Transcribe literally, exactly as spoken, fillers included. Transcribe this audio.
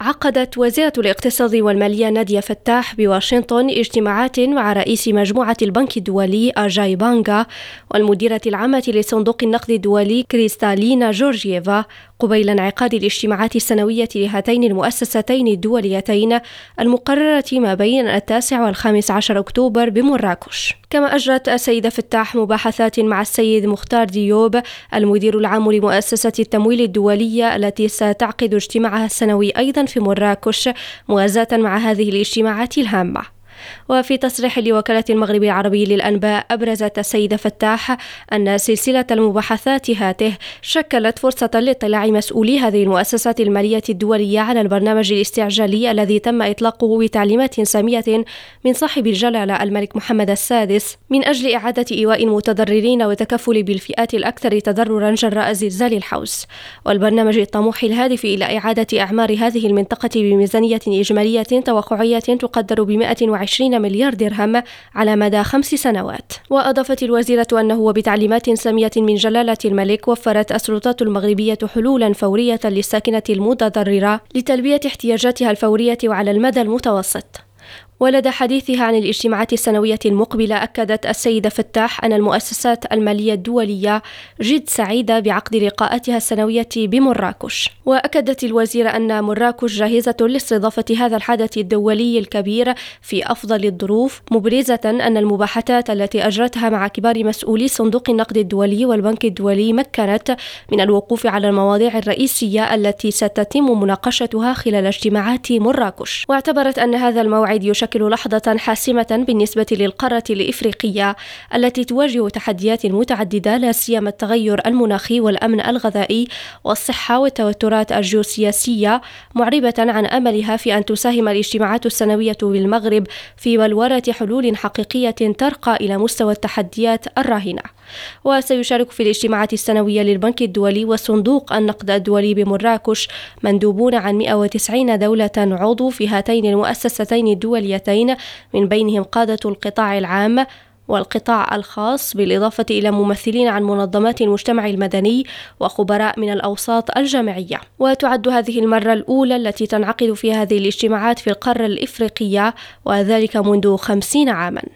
عقدت وزيرة الاقتصاد والمالية نادية فتاح بواشنطن اجتماعات مع رئيس مجموعة البنك الدولي أجاي بانغا والمديرة العامة لصندوق النقد الدولي كريستالينا جورجييفا قبيل انعقاد الاجتماعات السنوية لهاتين المؤسستين الدوليتين المقررة ما بين التاسع والخامس عشر أكتوبر بمراكش. كما أجرت السيدة فتاح مباحثات مع السيد مختار ديوب المدير العام لمؤسسة التمويل الدولية التي ستعقد اجتماعها السنوي أيضا في مراكش موازاة مع هذه الاجتماعات الهامة. وفي تصريح لوكالة المغرب العربي للأنباء أبرزت السيدة فتاح أن سلسلة المباحثات هاته شكلت فرصة لاطلاع مسؤولي هذه المؤسسات المالية الدولية على البرنامج الاستعجالي الذي تم إطلاقه بتعليمات سامية من صاحب الجلالة الملك محمد السادس من أجل إعادة إيواء المتضررين والتكفل بالفئات الأكثر تضررا جراء زلزال الحوس، والبرنامج الطموح الهادف إلى إعادة أعمار هذه المنطقة بميزانية إجمالية توقعية تقدر ب مئة وعشرين مليار درهم على مدى خمس سنوات. وأضافت الوزيرة أنه بتعليمات سامية من جلالة الملك وفرت السلطات المغربية حلولا فورية للساكنة المتضررة لتلبية احتياجاتها الفورية وعلى المدى المتوسط. ولدى حديثها عن الاجتماعات السنوية المقبلة أكدت السيدة فتاح أن المؤسسات المالية الدولية جد سعيدة بعقد لقاءاتها السنوية بمراكش. وأكدت الوزيرة أن مراكش جاهزة لاستضافة هذا الحدث الدولي الكبير في أفضل الظروف، مبرزة أن المباحثات التي أجرتها مع كبار مسؤولي صندوق النقد الدولي والبنك الدولي مكنت من الوقوف على المواضيع الرئيسية التي ستتم مناقشتها خلال اجتماعات مراكش. واعتبرت أن هذا الموعد يشكل تشكل لحظة حاسمة بالنسبة للقارة الإفريقية التي تواجه تحديات متعددة لا سيما التغير المناخي والأمن الغذائي والصحة والتوترات الجيوسياسية، معربة عن أملها في أن تساهم الاجتماعات السنوية بالمغرب في بلورة حلول حقيقية ترقى إلى مستوى التحديات الراهنة. وسيشارك في الاجتماعات السنوية للبنك الدولي وصندوق النقد الدولي بمراكش مندوبون عن مئة وتسعين دولة عضو في هاتين المؤسستين الدوليتين، من بينهم قادة القطاع العام والقطاع الخاص، بالإضافة إلى ممثلين عن منظمات المجتمع المدني وخبراء من الأوساط الجامعية. وتعد هذه المرة الأولى التي تنعقد فيها هذه الاجتماعات في القارة الإفريقية، وذلك منذ خمسين عاما.